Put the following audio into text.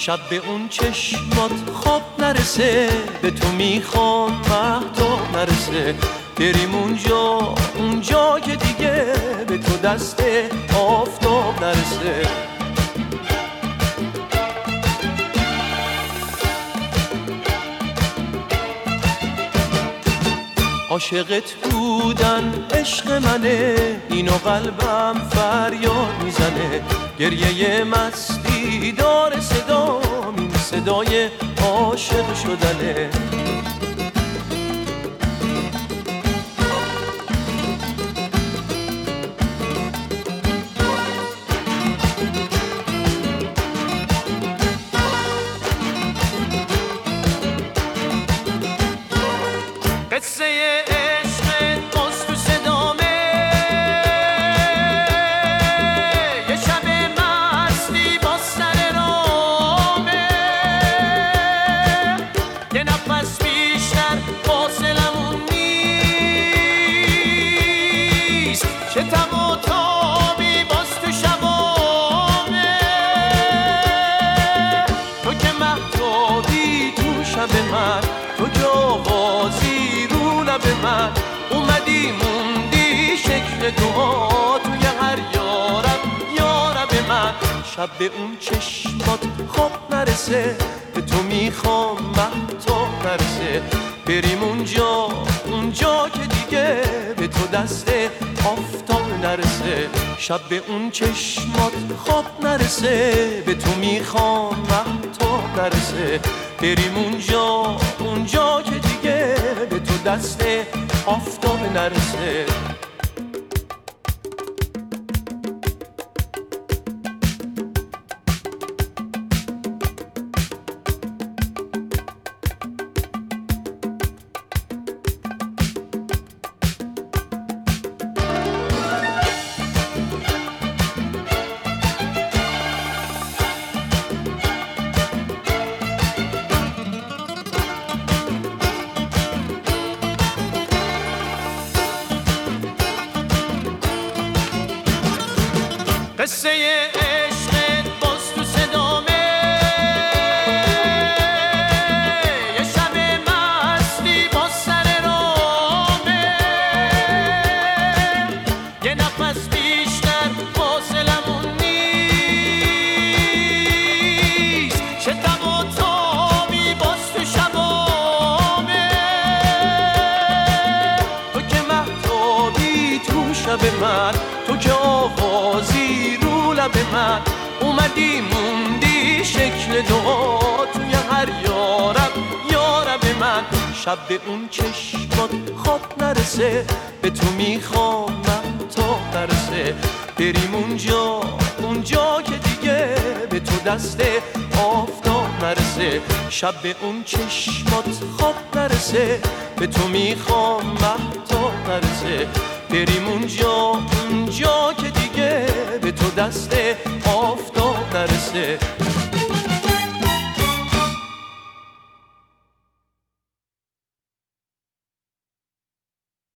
شب به اون چشمات خواب نرسه، به تو میخوام مهتاب نرسه. بریم اونجا که دیگه به تو دست آفتاب نرسه. عاشقت بودن عشق منه، اینو قلبم فریاد میزنه. گریه مستی داره صدام، این صدای عاشق شدنه. قصه عشق باز تو صدامه، یه شب مستی با سر رامه. یه نفس بیشتر فاصلمون نیست، چه تب و تابی باز تو شبامه. تو که مهتابی تو شب من، تو که آوازی به من اومدی موندی شکل دعا توی هر یارب من. شب به اون چشمات خواب نرسه، به تو میخوام مهتاب نرسه. بریم اونجا که دیگه به تو دست آفتاب نرسه. شب به اون چشمات خواب نرسه، به تو میخوام مهتاب نرسه. بریم اونجا که دیگه به تو دست آفتاب نرسه. قصه عشق باز تو صدامه، یه شب مستی با سر رامه. یه نفس بیشتر فاصلمون نیست، چه تب و تابی باز تو شبامه. تو که مهتابی تو شب من، تو که آوازی رو لب من اومدی موندی شکل دعا توی هر یارب من. شب به اون چشمات خواب نرسه، به تو میخوام مهتاب نرسه. بریم اونجا که دیگه به تو دست آفتاب نرسه. شب به اون چشمات خواب نرسه، به تو میخوام مهتاب نرسه. بریم اونجا که دیگه به تو دست آفتاب نرسه.